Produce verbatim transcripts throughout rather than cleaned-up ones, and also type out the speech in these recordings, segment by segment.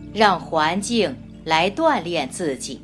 让环境来锻炼自己。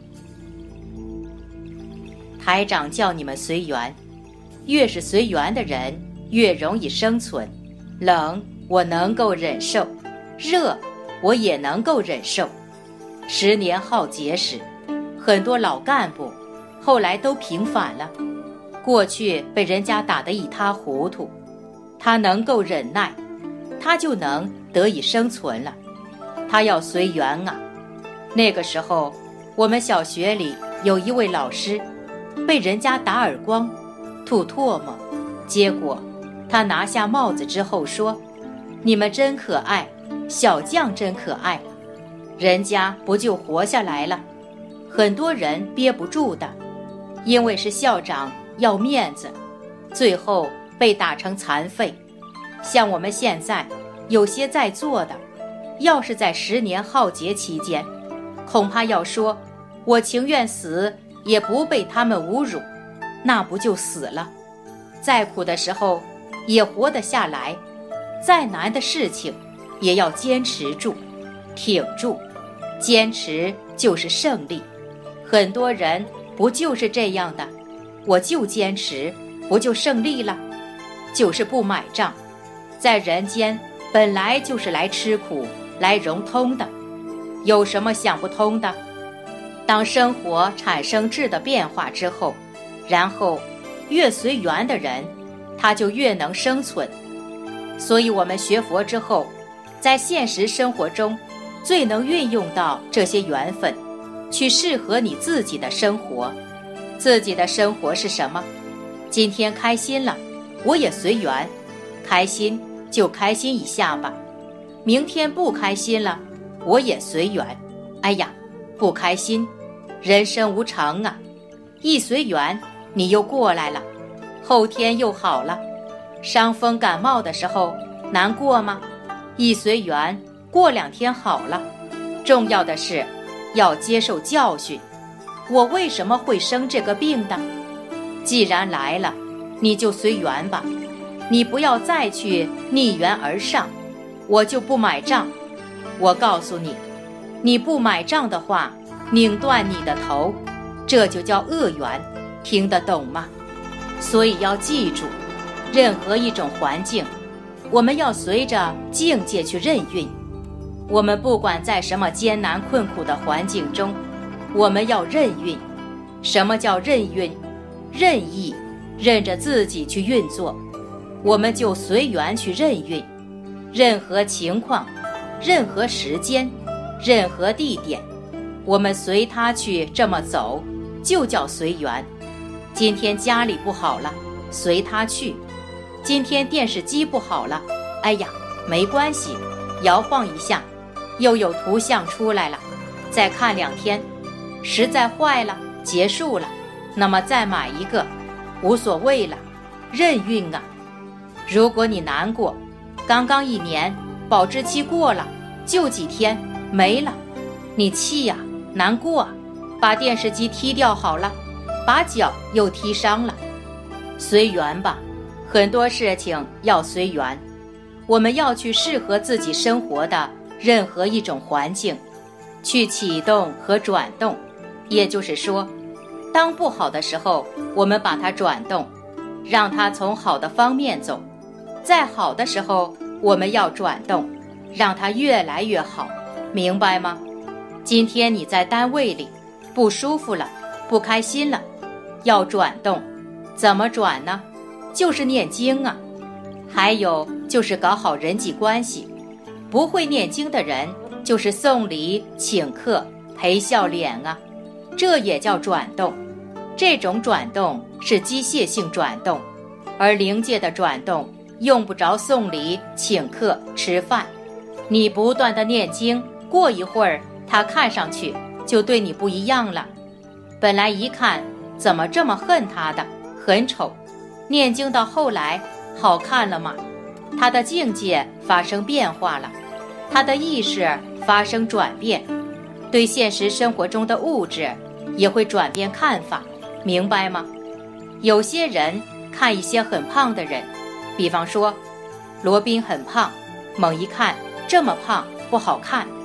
台长叫你们随缘，越是随缘的人越容易生存。冷我能够忍受，热我也能够忍受。十年浩劫时，很多老干部后来都平反了，过去被人家打得一塌糊涂，他能够忍耐，他就能得以生存了。他要随缘啊。那个时候我们小学里有一位老师被人家打耳光吐唾沫，结果他拿下帽子之后说，你们真可爱，小将真可爱，人家不就活下来了。很多人憋不住的，因为是校长要面子，最后被打成残废。像我们现在有些在座的，要是在十年浩劫期间，恐怕要说我情愿死也不被他们侮辱，那不就死了。再苦的时候也活得下来，再难的事情也要坚持住，挺住，坚持就是胜利。很多人不就是这样的，我就坚持，不就胜利了？就是不买账。在人间本来就是来吃苦来融通的，有什么想不通的？当生活产生质的变化之后，然后越随缘的人他就越能生存。所以我们学佛之后，在现实生活中最能运用到这些缘分，去适合你自己的生活。自己的生活是什么？今天开心了，我也随缘，开心就开心一下吧。明天不开心了，我也随缘。哎呀，不开心，人生无常啊。一随缘，你又过来了，后天又好了。伤风感冒的时候难过吗？一随缘，过两天好了。重要的是要接受教训，我为什么会生这个病的？既然来了，你就随缘吧，你不要再去逆缘而上，我就不买账。我告诉你，你不买账的话，拧断你的头，这就叫恶缘，听得懂吗？所以要记住，任何一种环境，我们要随着境界去任运。我们不管在什么艰难困苦的环境中，我们要任运。什么叫任运？任意，任着自己去运作，我们就随缘去任运。任何情况，任何时间，任何地点，我们随它去这么走，就叫随缘。今天家里不好了，随它去。今天电视机不好了，哎呀，没关系，摇晃一下，又有图像出来了，再看两天，实在坏了，结束了，那么再买一个，无所谓了，任运啊。如果你难过，刚刚一年，保质期过了，就几天没了，你气呀、啊，难过啊，把电视机踢掉好了，把脚又踢伤了。随缘吧，很多事情要随缘，我们要去适合自己生活的任何一种环境，去启动和转动。也就是说，当不好的时候，我们把它转动，让它从好的方面走；在好的时候，我们要转动，让它越来越好，明白吗？今天你在单位里不舒服了，不开心了，要转动，怎么转呢？就是念经啊，还有就是搞好人际关系。不会念经的人，就是送礼、请客、陪笑脸啊，这也叫转动。这种转动是机械性转动，而灵界的转动用不着送礼、请客、吃饭。你不断的念经，过一会儿他看上去就对你不一样了。本来一看怎么这么恨他的，很丑，念经到后来好看了吗？他的境界发生变化了，他的意识发生转变，对现实生活中的物质也会转变看法，明白吗？有些人看一些很胖的人，比方说罗宾很胖，猛一看这么胖不好看，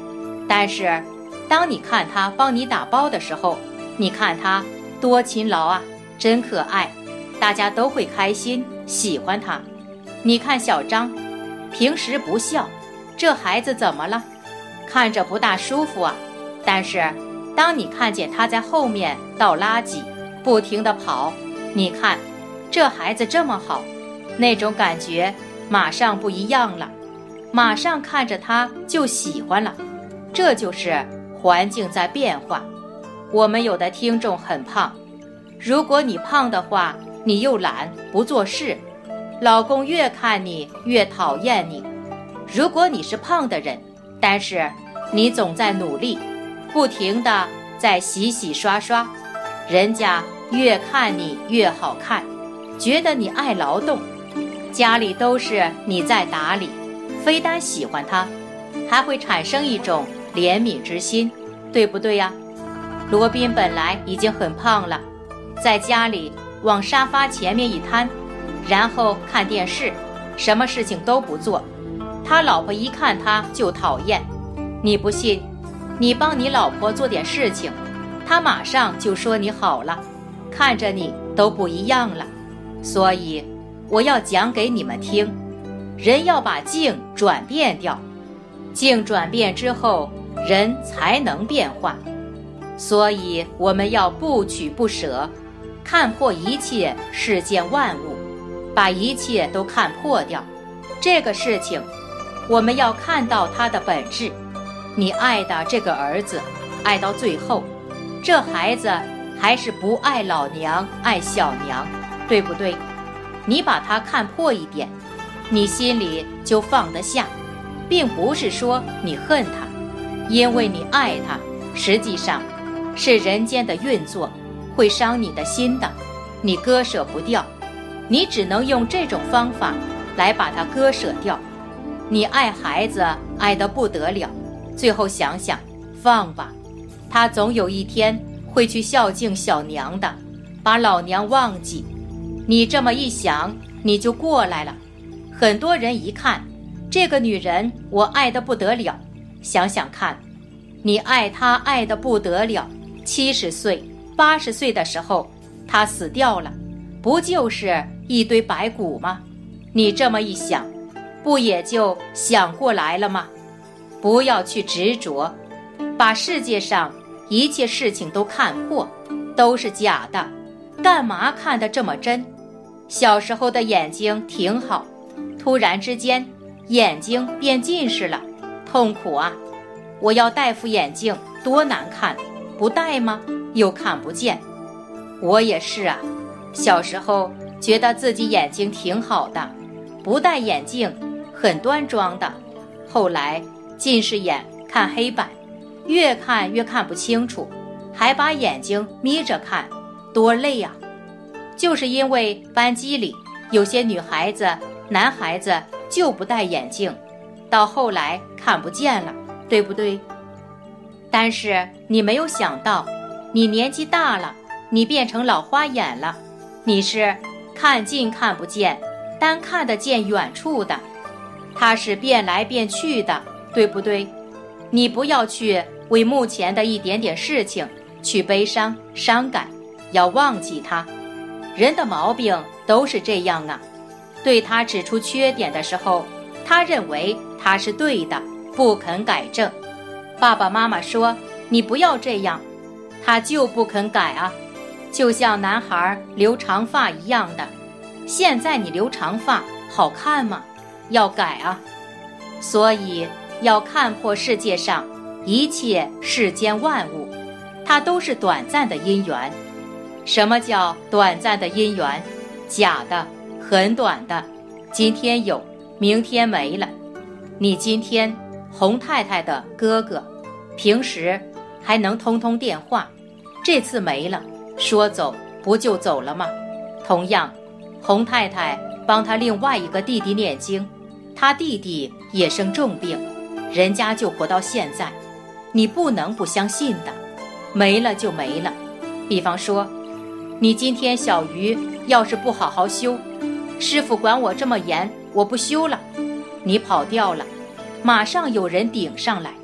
但是当你看他帮你打包的时候，你看他多勤劳啊，真可爱，大家都会开心喜欢他。你看小张平时不笑，这孩子怎么了？看着不大舒服啊。但是当你看见他在后面倒垃圾，不停地跑，你看这孩子这么好，那种感觉马上不一样了，马上看着他就喜欢了。这就是环境在变化。我们有的听众很胖，如果你胖的话，你又懒不做事，老公越看你越讨厌你。如果你是胖的人，但是你总在努力，不停地在洗洗刷刷，人家越看你越好看，觉得你爱劳动，家里都是你在打理，非但喜欢他，还会产生一种怜悯之心，对不对呀？罗宾本来已经很胖了，在家里往沙发前面一瘫，然后看电视，什么事情都不做。他老婆一看他就讨厌。你不信，你帮你老婆做点事情，他马上就说你好了，看着你都不一样了。所以我要讲给你们听，人要把境转变掉，境转变之后，人才能变化。所以我们要不取不舍，看破一切世间万物，把一切都看破掉。这个事情我们要看到它的本质。你爱的这个儿子，爱到最后，这孩子还是不爱老娘，爱小娘，对不对？你把它看破一点，你心里就放得下，并不是说你恨他，因为你爱他，实际上是人间的运作会伤你的心的，你割舍不掉，你只能用这种方法来把它割舍掉。你爱孩子爱得不得了，最后想想放吧，他总有一天会去孝敬小娘的，把老娘忘记。你这么一想，你就过来了。很多人一看这个女人我爱得不得了，想想看，你爱她爱得不得了，七十岁八十岁的时候她死掉了，不就是一堆白骨吗？你这么一想，不也就想过来了吗？不要去执着，把世界上一切事情都看破，都是假的，干嘛看得这么真？小时候的眼睛挺好，突然之间眼睛变近视了，痛苦啊！我要戴副眼镜多难看，不戴吗？又看不见。我也是啊，小时候觉得自己眼睛挺好的，不戴眼镜很端庄的，后来近视眼看黑板，越看越看不清楚，还把眼睛眯着看，多累啊！就是因为班级里有些女孩子男孩子就不戴眼镜，到后来看不见了，对不对？但是你没有想到，你年纪大了，你变成老花眼了，你是看近看不见，单看得见远处的，它是变来变去的，对不对？你不要去为目前的一点点事情去悲伤伤感，要忘记它。人的毛病都是这样啊，对他指出缺点的时候，他认为他是对的，不肯改正。爸爸妈妈说你不要这样，他就不肯改啊，就像男孩留长发一样的。现在你留长发好看吗？要改啊。所以要看破世界上一切世间万物，它都是短暂的因缘。什么叫短暂的因缘？假的，很短的，今天有，明天没了。你今天洪太太的哥哥，平时还能通通电话，这次没了，说走不就走了吗？同样，洪太太帮他另外一个弟弟念经，他弟弟也生重病，人家就活到现在，你不能不相信的，没了就没了。比方说，你今天小鱼要是不好好修，师傅管我这么严，我不修了，你跑掉了，马上有人顶上来，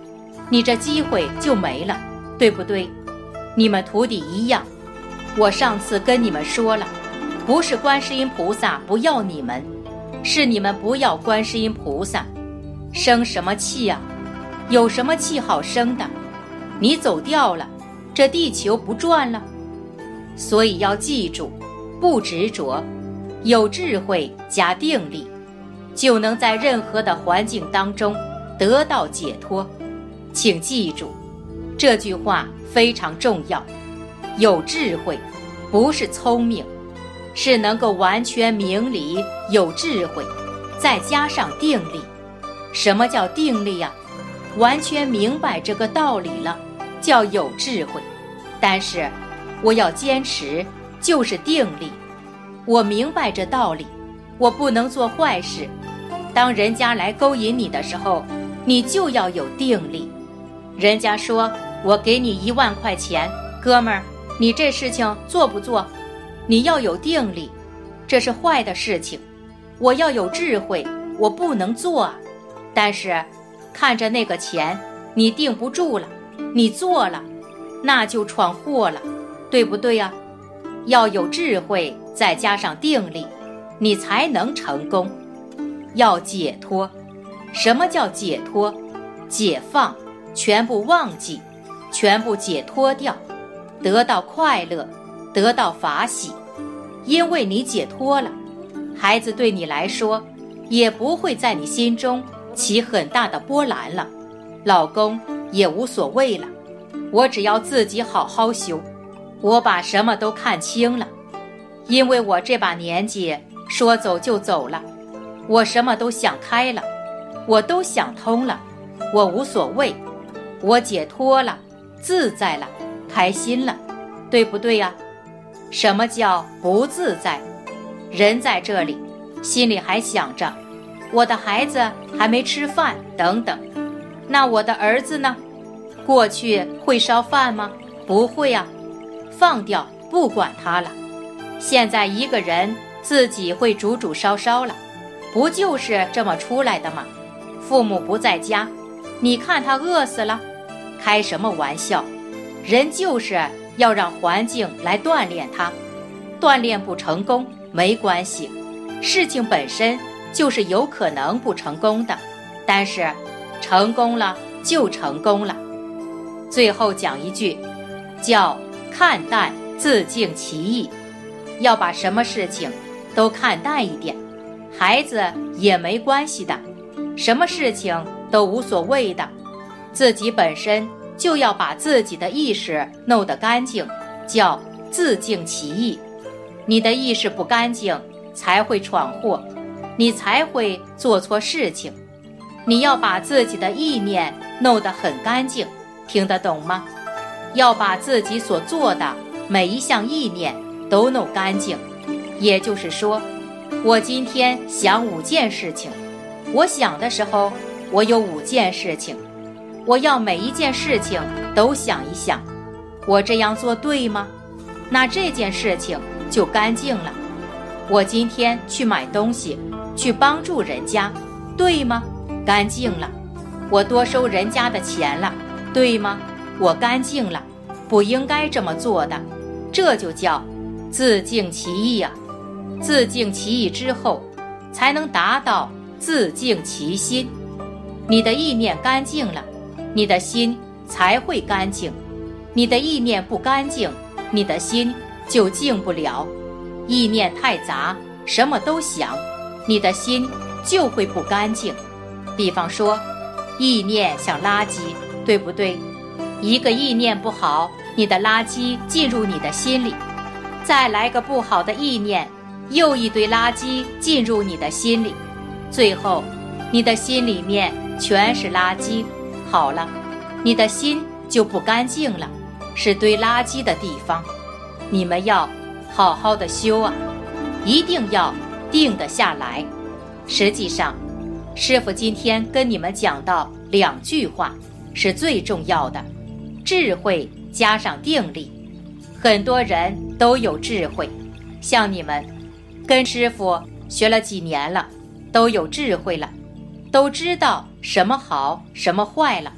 你这机会就没了，对不对？你们徒弟一样，我上次跟你们说了，不是观世音菩萨不要你们，是你们不要观世音菩萨。生什么气啊？有什么气好生的？你走掉了，这地球不转了。所以要记住，不执着，有智慧加定力，就能在任何的环境当中得到解脱。请记住，这句话非常重要。有智慧，不是聪明，是能够完全明理，有智慧，再加上定力。什么叫定力啊？完全明白这个道理了，叫有智慧。但是我要坚持，就是定力。我明白这道理，我不能做坏事。当人家来勾引你的时候，你就要有定力。人家说我给你一万块钱，哥们儿，你这事情做不做？你要有定力，这是坏的事情。我要有智慧，我不能做啊。但是看着那个钱，你定不住了，你做了，那就闯祸了，对不对啊？要有智慧，再加上定力，你才能成功。要解脱。什么叫解脱？解放，全部忘记，全部解脱掉，得到快乐，得到法喜。因为你解脱了，孩子对你来说也不会在你心中起很大的波澜了，老公也无所谓了。我只要自己好好修，我把什么都看清了。因为我这把年纪说走就走了，我什么都想开了，我都想通了，我无所谓，我解脱了，自在了，开心了，对不对呀？什么叫不自在？人在这里，心里还想着我的孩子还没吃饭等等。那我的儿子呢？过去会烧饭吗？不会啊，放掉，不管他了。现在一个人自己会煮煮烧烧了，不就是这么出来的吗？父母不在家，你看他饿死了，开什么玩笑？人就是要让环境来锻炼他，锻炼不成功没关系，事情本身就是有可能不成功的，但是成功了就成功了。最后讲一句，叫看淡自净其意，要把什么事情都看淡一点，孩子也没关系的，什么事情都无所谓的，自己本身就要把自己的意识弄得干净，叫自净其意。你的意识不干净，才会闯祸，你才会做错事情。你要把自己的意念弄得很干净，听得懂吗？要把自己所做的每一项意念都弄干净。也就是说，我今天想五件事情，我想的时候我有五件事情，我要每一件事情都想一想，我这样做对吗？那这件事情就干净了。我今天去买东西，去帮助人家，对吗？干净了。我多收人家的钱了，对吗？我干净了，不应该这么做的。这就叫自净其意啊。自净其意之后，才能达到自净其心。你的意念干净了，你的心才会干净。你的意念不干净，你的心就静不了。意念太杂，什么都想，你的心就会不干净。比方说，意念像垃圾，对不对？一个意念不好，你的垃圾进入你的心里，再来个不好的意念，又一堆垃圾进入你的心里，最后你的心里面全是垃圾。好了，你的心就不干净了，是堆垃圾的地方。你们要好好的修啊，一定要定得下来。实际上，师父今天跟你们讲到两句话是最重要的，智慧加上定力。很多人都有智慧，像你们跟师父学了几年了，都有智慧了，都知道什么好什么坏了。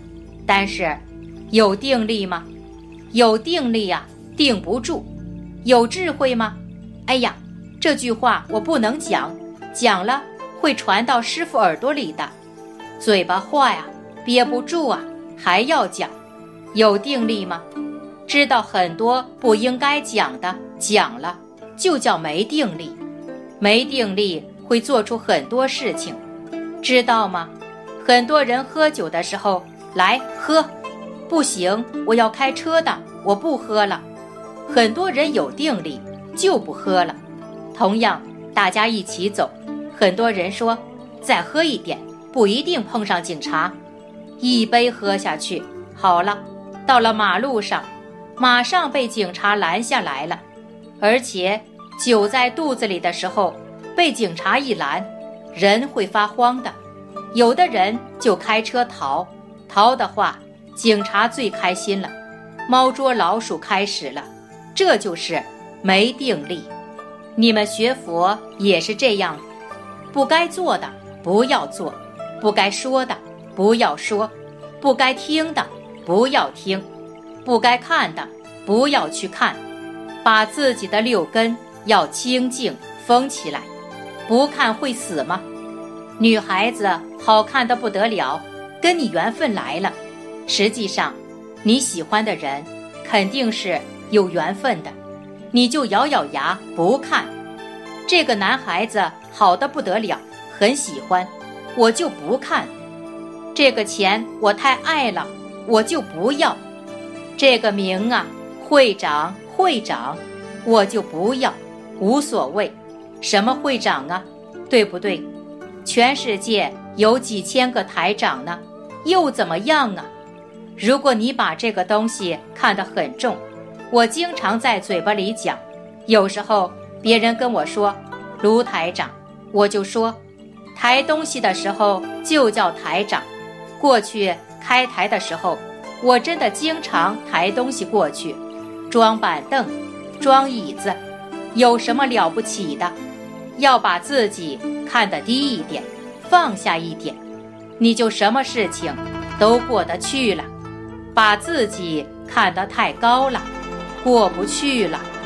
但是有定力吗？有定力啊，定不住。有智慧吗？哎呀，这句话我不能讲，讲了会传到师父耳朵里的。嘴巴话呀，憋不住啊，还要讲。有定力吗？知道很多不应该讲的，讲了就叫没定力。没定力会做出很多事情，知道吗？很多人喝酒的时候来喝，不行，我要开车的，我不喝了。很多人有定力就不喝了。同样大家一起走，很多人说再喝一点，不一定碰上警察。一杯喝下去，好了，到了马路上马上被警察拦下来了。而且酒在肚子里的时候被警察一拦，人会发慌的。有的人就开车逃，逃的话警察最开心了，猫捉老鼠开始了。这就是没定力。你们学佛也是这样，不该做的不要做，不该说的不要说，不该听的不要听，不该看的不要去看。把自己的六根要清净封起来。不看会死吗？女孩子好看得不得了，跟你缘分来了。实际上你喜欢的人肯定是有缘分的，你就咬咬牙不看。这个男孩子好得不得了，很喜欢，我就不看。这个钱我太爱了，我就不要。这个名啊，会长会长，我就不要，无所谓。什么会长啊，对不对？全世界有几千个台长呢，又怎么样啊？如果你把这个东西看得很重，我经常在嘴巴里讲，有时候别人跟我说卢台长，我就说抬东西的时候就叫台长。过去开台的时候，我真的经常抬东西过去，装板凳，装椅子，有什么了不起的？要把自己看得低一点，放下一点，你就什么事情都过得去了。把自己看得太高了，过不去了。